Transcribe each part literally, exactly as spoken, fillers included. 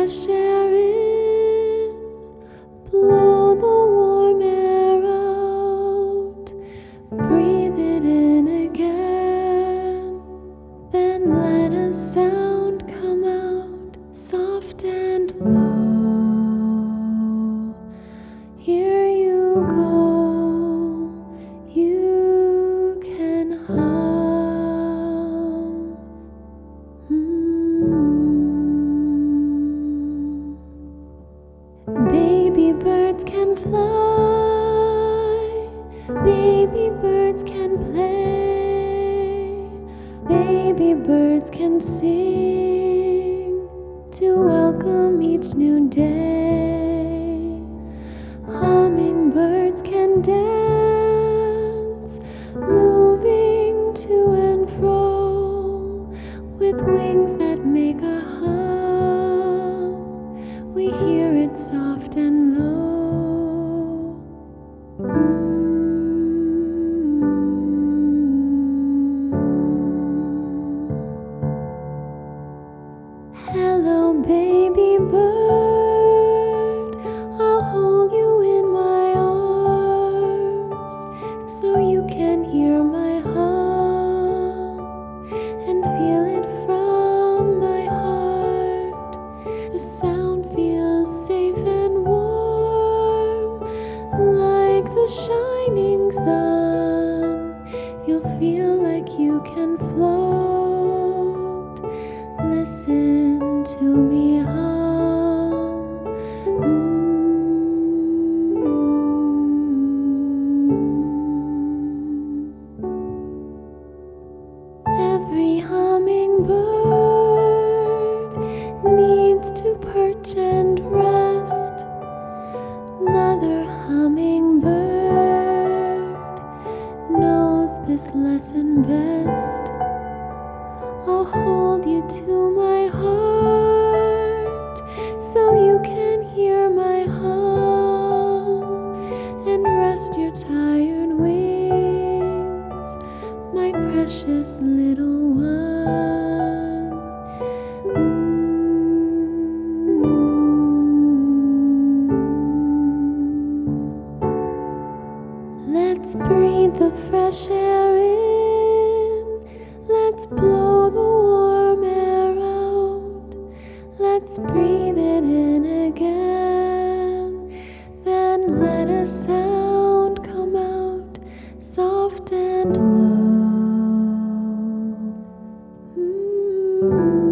fresh air in, blow the warm air out, breathe it in again, then let a sound come out, soft and low. Here you go, you can hum. Mm. Baby birds can fly, baby birds can play, baby birds can sing to welcome each new day. Hummingbirds can dance, moving to and fro, with wings that make a hum. We hear it soft and low. Mm. Hello, baby bird, I'll hold you in my arms so you can hear my hum and feel it from my heart. The sound feels safe and warm, like the shining sun. You'll feel like you can float. Listen to me hum. Mm. Every hummingbird needs to perch and rest. Mother hummingbird knows this lesson best. I'll hold you to my heart so you can hear my hum and rest your tired wings, my precious little one. Mm. Let's breathe the fresh air in, let's blow the warm air out, let's breathe it in again, then let a sound come out, soft and low. Mm.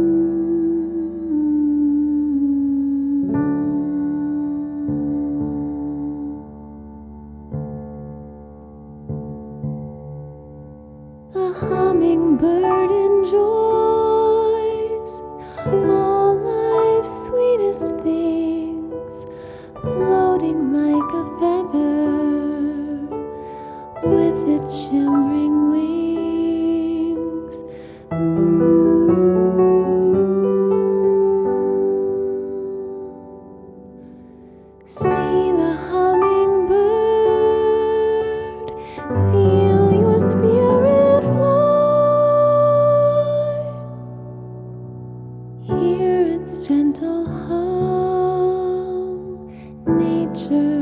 The hummingbird enjoys all life's sweetest things, floating like a feather with its shimmering wings. See the hummingbird, feel your spirit fly. Hear its gentle hum, nature